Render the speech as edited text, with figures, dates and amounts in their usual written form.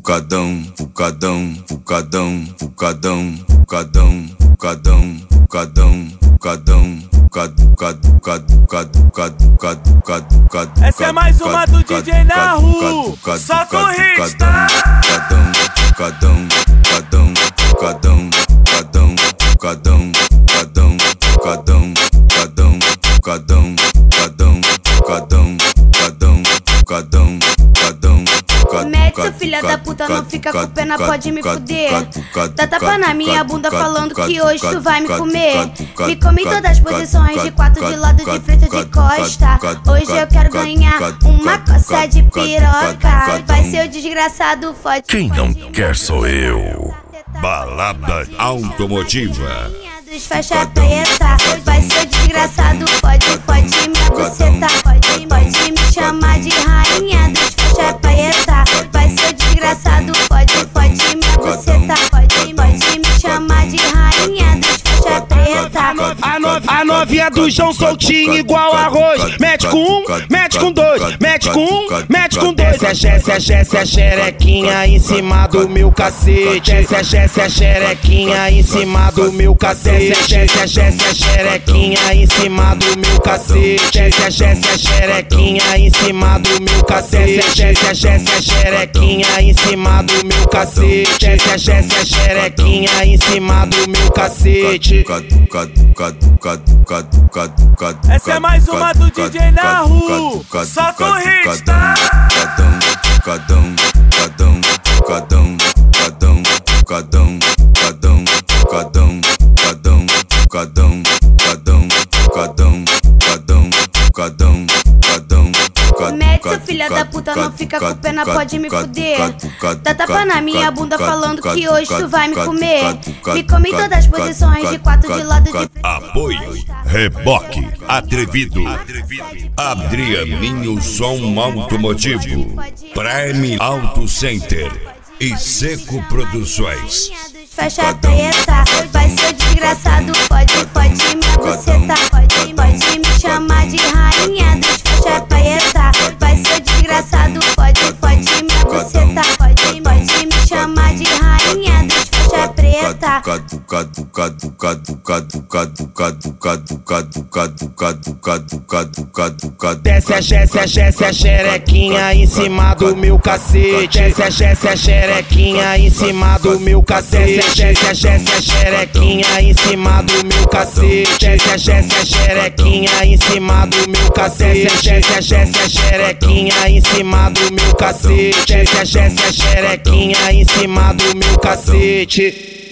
Pucadão, pucadão, pucadão, pucadão, pucadão, pucadão, pucadão, pucadão, essa é mais uma do DJ Nahu, solta o hit, tá? Pucadão, pucadão, pucadão, pucadão, pucadão, pucadão, pucadão, pucadão, pucadão, pucadão, pucadão, pucadão, pucadão, pucadão. Mete, filha da puta, não fica com pena, pode me fuder. Dá tapa na minha bunda falando que hoje tu vai me comer. Me come em todas as posições, de quatro, de lado, de frente, de costa. Hoje eu quero ganhar uma coça de piroca. Vai ser o desgraçado, fode. Quem não quer sou eu. Balada automotiva. Faixa preta, vai ser o desgraçado, pode me buceta. Pode me chamar de rainha dos faixa preta. Vai ser o desgraçado, pode me buceta. Pode me chamar de rainha dos faixa preta. A novinha do João soltinho igual arroz. Mete com um, mete com dois, mete com um, mete com dois. Essa xerequinha em cima do meu cacete. Essa xerequinha em cima do meu cacete. Essa xerequinha em cima do meu cacete. Essa xerequinha em cima do meu cacete. Essa xerequinha em cima do meu cacete. Essa xerequinha em cima do meu cacete. Essa é mais uma do DJ Nahu, solta o hit, tá? Pucadão, pucadão, pucadão, pucadão, pucadão, pucadão, pucadão, pucadão, pucadão, pucadão, pucadão, pucadão, pucadão, pucadão. Mete, filha da puta, não fica com pena, pode me fuder. Dá tapa na minha bunda falando que hoje tu vai me comer. Me come em todas as posições, de quatro, de lado, de... Apoio Reboque Atrevido, Adrianinho Som Automotivo, Prime Auto Center e Seco Produções. Faixa preta, vai ser desgraçado, pode me buceta. Pode me chamar de rainha dos faixa preta. Vai ser desgraçado, pode me buceta. Pode me chamar de rainha dos faixa preta. Essa xerequinha em cima do meu cacete. Essa xerequinha em cima do meu cacete. Essa xerequinha em cima do meu cacete. Essa xerequinha em cima do meu cacete. Essa xerequinha em cima do meu cacete. Essa xerequinha em cima do meu cacete.